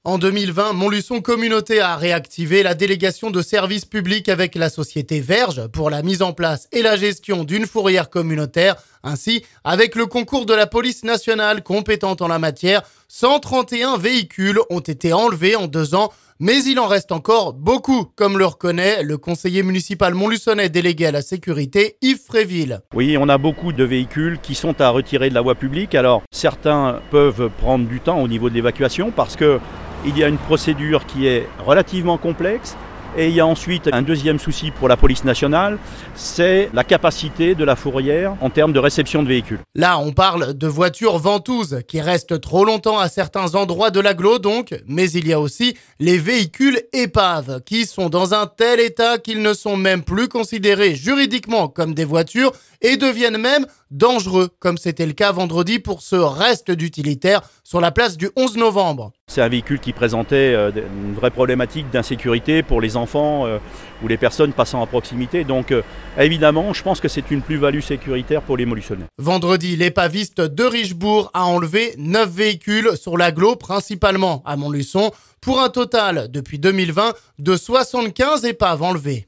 En 2020, Montluçon Communauté a réactivé la délégation de service public avec la société Verge pour la mise en place et la gestion d'une fourrière communautaire. Ainsi, avec le concours de la police nationale compétente en la matière, 131 véhicules ont été enlevés en 2 ans. Mais il en reste encore beaucoup, comme le reconnaît le conseiller municipal montluçonnais délégué à la sécurité, Yves Fréville. Oui, on a beaucoup de véhicules qui sont à retirer de la voie publique. Alors, certains peuvent prendre du temps au niveau de l'évacuation parce qu'il y a une procédure qui est relativement complexe. Et il y a ensuite un deuxième souci pour la police nationale, c'est la capacité de la fourrière en termes de réception de véhicules. Là, on parle de voitures ventouses qui restent trop longtemps à certains endroits de l'agglo donc, mais il y a aussi les véhicules épaves qui sont dans un tel état qu'ils ne sont même plus considérés juridiquement comme des voitures et deviennent même dangereux, comme c'était le cas vendredi pour ce reste d'utilitaire sur la place du 11 novembre. C'est un véhicule qui présentait une vraie problématique d'insécurité pour les enfants ou les personnes passant à proximité. Donc évidemment, je pense que c'est une plus-value sécuritaire pour les Montluçonnais. Vendredi, l'épaviste de Richebourg a enlevé 9 véhicules sur l'agglo, principalement à Montluçon, pour un total, depuis 2020, de 75 épaves enlevées.